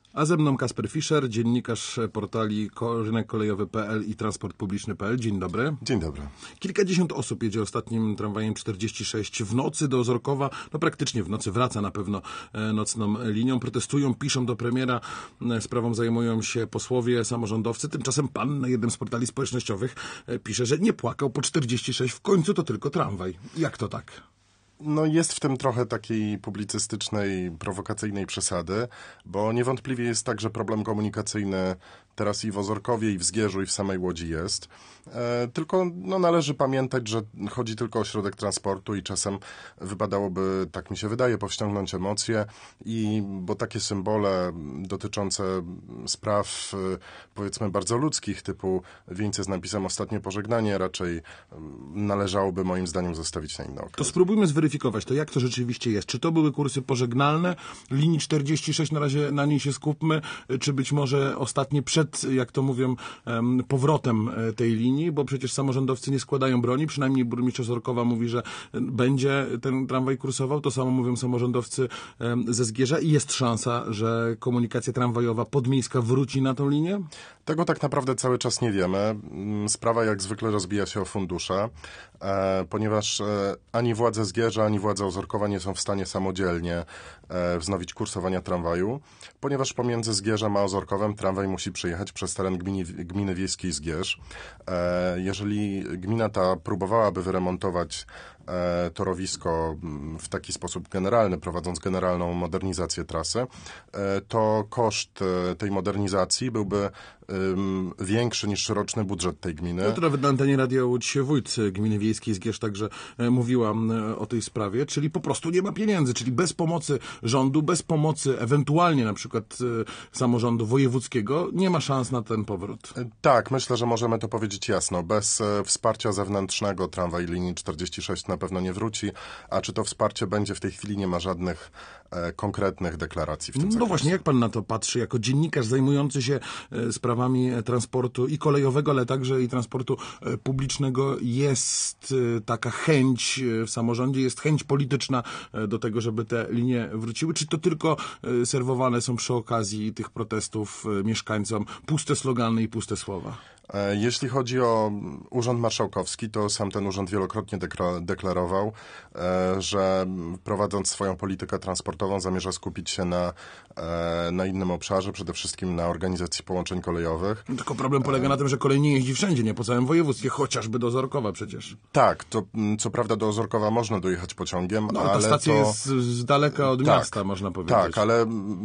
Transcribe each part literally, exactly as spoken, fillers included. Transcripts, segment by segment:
A ze mną Kasper Fischer, dziennikarz portali rynek kolejowy kropka p l i transport publiczny kropka p l. Dzień dobry. Dzień dobry. Kilkadziesiąt osób jedzie ostatnim tramwajem czterdzieści sześć w nocy do Ozorkowa. No praktycznie w nocy wraca na pewno nocną linią. Protestują, piszą do premiera. Sprawą zajmują się posłowie, samorządowcy. Tymczasem pan na jednym z portali społecznościowych pisze, że nie płakał po czterdzieści sześć. W końcu to tylko tramwaj. Jak to tak? No jest w tym trochę takiej publicystycznej, prowokacyjnej przesady, bo niewątpliwie jest tak, że problem komunikacyjny teraz i w Ozorkowie, i w Zgierzu, i w samej Łodzi jest. E, tylko no, należy pamiętać, że chodzi tylko o środek transportu i czasem wypadałoby, tak mi się wydaje, powściągnąć emocje, i bo takie symbole dotyczące spraw, powiedzmy, bardzo ludzkich, typu wieńce z napisem ostatnie pożegnanie, raczej należałoby moim zdaniem zostawić na inny okres. To spróbujmy zweryfikować to, jak to rzeczywiście jest. Czy to były kursy pożegnalne linii czterdzieści sześć, na razie na niej się skupmy, czy być może ostatnie przed, jak to mówią, powrotem tej linii, bo przecież samorządowcy nie składają broni, przynajmniej burmistrz Ozorkowa mówi, że będzie ten tramwaj kursował, to samo mówią samorządowcy ze Zgierza i jest szansa, że komunikacja tramwajowa podmiejska wróci na tą linię? Tego tak naprawdę cały czas nie wiemy. Sprawa jak zwykle rozbija się o fundusze, e, ponieważ e, ani władze Zgierza, ani władze Ozorkowa nie są w stanie samodzielnie e, wznowić kursowania tramwaju, ponieważ pomiędzy Zgierzem a Ozorkowem tramwaj musi przejechać przez teren gminy, gminy wiejskiej Zgierz. E, jeżeli gmina ta próbowałaby wyremontować e, torowisko w taki sposób generalny, prowadząc generalną modernizację trasy, e, to koszt e, tej modernizacji byłby większy niż roczny budżet tej gminy. No to nawet na antenie Radia Łódź wójt gminy wiejskiej Zgierz także mówiła o tej sprawie, czyli po prostu nie ma pieniędzy, czyli bez pomocy rządu, bez pomocy ewentualnie na przykład samorządu wojewódzkiego nie ma szans na ten powrót. Tak, myślę, że możemy to powiedzieć jasno. Bez wsparcia zewnętrznego tramwaj linii czterdzieści sześć na pewno nie wróci, a czy to wsparcie będzie, w tej chwili nie ma żadnych e, konkretnych deklaracji w tym zakresie. No właśnie, jak pan na to patrzy, jako dziennikarz zajmujący się e, sprawami transportu i kolejowego, ale także i transportu publicznego? Jest taka chęć w samorządzie, jest chęć polityczna do tego, żeby te linie wróciły? Czy to tylko serwowane są przy okazji tych protestów mieszkańcom puste slogany i puste słowa? Jeśli chodzi o Urząd Marszałkowski, to sam ten urząd wielokrotnie deklarował, że prowadząc swoją politykę transportową zamierza skupić się na, na innym obszarze, przede wszystkim na organizacji połączeń kolejowych. Tylko problem polega na tym, że kolej nie jeździ wszędzie, nie po całym województwie, chociażby do Ozorkowa przecież. Tak, to co prawda do Ozorkowa można dojechać pociągiem, no, ale ta stacja to... jest z daleka od tak, miasta, można powiedzieć. Tak, ale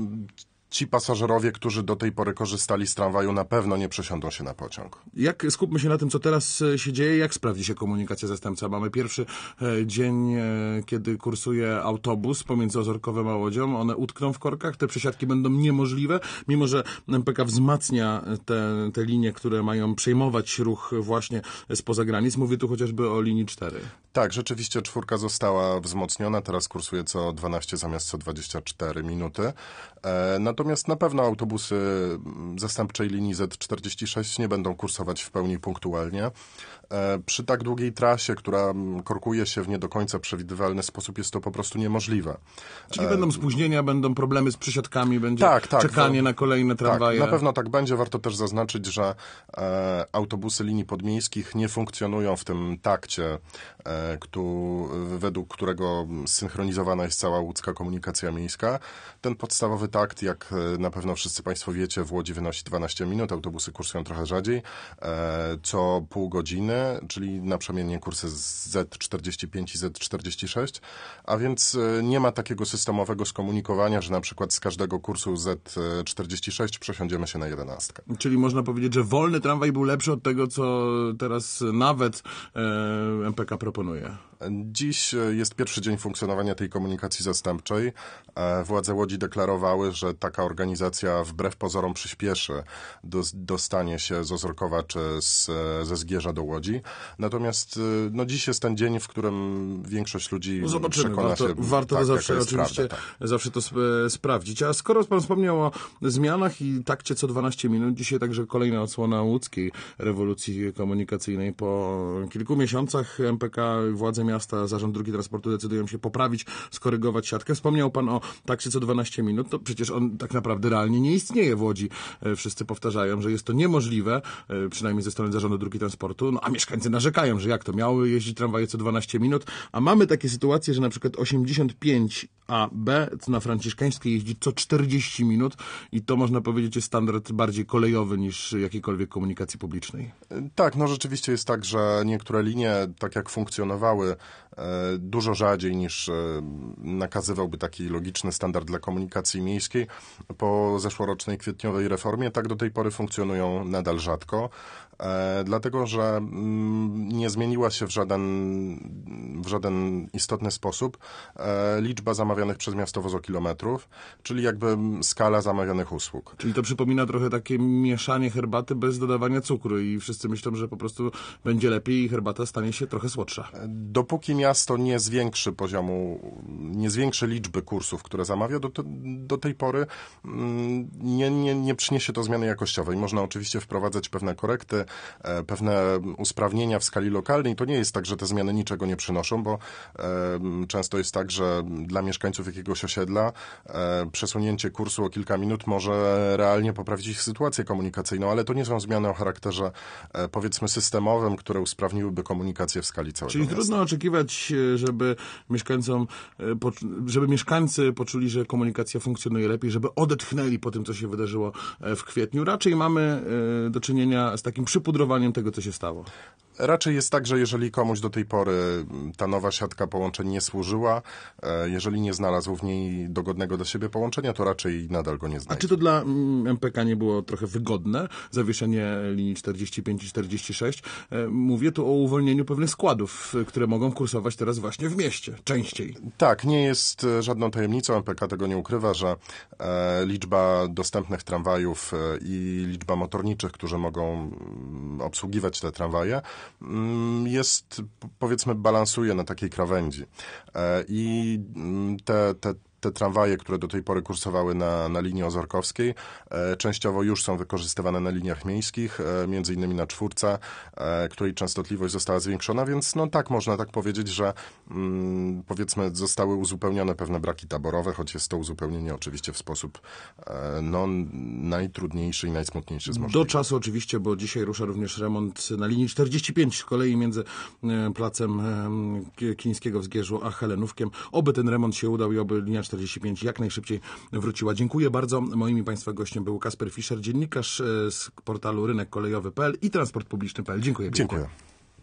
ci pasażerowie, którzy do tej pory korzystali z tramwaju, na pewno nie przesiądą się na pociąg. Jak, skupmy się na tym, co teraz się dzieje. Jak sprawdzi się komunikacja zastępcza? Mamy pierwszy e, dzień, e, kiedy kursuje autobus pomiędzy Ozorkowem a Łodzią. One utkną w korkach, te przesiadki będą niemożliwe, mimo że M P K wzmacnia te, te linie, które mają przejmować ruch właśnie spoza granic. Mówię tu chociażby o linii cztery. Tak, rzeczywiście czwórka została wzmocniona, teraz kursuje co dwanaście zamiast co dwadzieścia cztery minuty. E, natomiast na pewno autobusy zastępczej linii Z czterdzieści sześć nie będą kursować w pełni punktualnie. E, przy tak długiej trasie, która korkuje się w nie do końca przewidywalny sposób, jest to po prostu niemożliwe. Czyli e, będą spóźnienia, będą problemy z przesiadkami, będzie tak, tak, czekanie to, na kolejne tramwaje. Tak, na pewno tak będzie. Warto też zaznaczyć, że e, autobusy linii podmiejskich nie funkcjonują w tym takcie, e, Ktu, według którego synchronizowana jest cała łódzka komunikacja miejska. Ten podstawowy takt, jak na pewno wszyscy Państwo wiecie, w Łodzi wynosi dwanaście minut, autobusy kursują trochę rzadziej, e, co pół godziny, czyli naprzemiennie kursy Z czterdzieści pięć i Z czterdzieści sześć, a więc nie ma takiego systemowego skomunikowania, że na przykład z każdego kursu Z czterdzieści sześć przesiądziemy się na jedenastkę. Czyli można powiedzieć, że wolny tramwaj był lepszy od tego, co teraz nawet e, M P K proponuje. Dziś jest pierwszy dzień funkcjonowania tej komunikacji zastępczej. Władze Łodzi deklarowały, że taka organizacja wbrew pozorom przyspieszy do, dostanie się z Ozorkowa czy z, ze Zgierza do Łodzi. Natomiast no, dziś jest ten dzień, w którym większość ludzi no zobaczymy, przekona warto, się, warto tak, zawsze oczywiście prawda, tak. zawsze to sp sprawdzić. A skoro pan wspomniał o zmianach i takcie co dwanaście minut, dzisiaj także kolejna odsłona łódzkiej rewolucji komunikacyjnej. Po kilku miesiącach M P K, władze miasta, Zarząd Dróg i Transportu decydują się poprawić, skorygować siatkę. Wspomniał pan o taksie co dwanaście minut, to przecież on tak naprawdę realnie nie istnieje w Łodzi. Wszyscy powtarzają, że jest to niemożliwe, przynajmniej ze strony Zarządu Dróg i Transportu, no a mieszkańcy narzekają, że jak to, miały jeździć tramwaje co dwanaście minut, a mamy takie sytuacje, że na przykład osiemdziesiąt pięć A B na Franciszkańskiej jeździ co czterdzieści minut i to można powiedzieć jest standard bardziej kolejowy niż jakiejkolwiek komunikacji publicznej. Tak, no rzeczywiście jest tak, że niektóre linie, tak jak funkcjonowały, dużo rzadziej niż nakazywałby taki logiczny standard dla komunikacji miejskiej po zeszłorocznej kwietniowej reformie, tak do tej pory funkcjonują nadal rzadko, dlatego że nie zmieniła się w żaden, w żaden istotny sposób liczba zamawianych przez miasto wozokilometrów, czyli jakby skala zamawianych usług. Czyli to przypomina trochę takie mieszanie herbaty bez dodawania cukru i wszyscy myślą, że po prostu będzie lepiej i herbata stanie się trochę słodsza. Dopóki miasto nie zwiększy poziomu, nie zwiększy liczby kursów, które zamawia, do, do tej pory nie, nie, nie przyniesie to zmiany jakościowej. Można oczywiście wprowadzać pewne korekty, pewne usprawnienia w skali lokalnej. To nie jest tak, że te zmiany niczego nie przynoszą, bo e, często jest tak, że dla mieszkańców jakiegoś osiedla e, przesunięcie kursu o kilka minut może realnie poprawić ich sytuację komunikacyjną, ale to nie są zmiany o charakterze e, powiedzmy systemowym, które usprawniłyby komunikację w skali całego Czyli miasta. trudno oczekiwać, żeby mieszkańcom, żeby mieszkańcy poczuli, że komunikacja funkcjonuje lepiej, żeby odetchnęli po tym, co się wydarzyło w kwietniu. Raczej mamy do czynienia z takim przypudrowaniem tego, co się stało. Raczej jest tak, że jeżeli komuś do tej pory ta nowa siatka połączeń nie służyła, jeżeli nie znalazł w niej dogodnego do siebie połączenia, to raczej nadal go nie znajdzie. A czy to dla M P K nie było trochę wygodne, zawieszenie linii czterdzieści pięć i czterdzieści sześć? Mówię tu o uwolnieniu pewnych składów, które mogą kursować teraz właśnie w mieście, częściej. Tak, nie jest żadną tajemnicą, M P K tego nie ukrywa, że e, liczba dostępnych tramwajów e, i liczba motorniczych, którzy mogą obsługiwać te tramwaje, jest, powiedzmy, balansuje na takiej krawędzi. I te, te Te tramwaje, które do tej pory kursowały na, na linii ozorkowskiej, e, częściowo już są wykorzystywane na liniach miejskich, e, między innymi na czwórce, e, której częstotliwość została zwiększona, więc no tak, można tak powiedzieć, że mm, powiedzmy zostały uzupełnione pewne braki taborowe, choć jest to uzupełnienie oczywiście w sposób e, no, najtrudniejszy i najsmutniejszy z możliwych. Do czasu oczywiście, bo dzisiaj rusza również remont na linii czterdzieści pięć z kolei między e, placem e, Kińskiego w Zgierzu a Helenówkiem. Oby ten remont się udał i oby linia czterdzieści pięć jak najszybciej wróciła. Dziękuję bardzo. Moim i Państwa gościem był Kasper Fischer, dziennikarz z portalu rynek kolejowy kropka p l i transport publiczny kropka p l. Dziękuję. Dziękuję.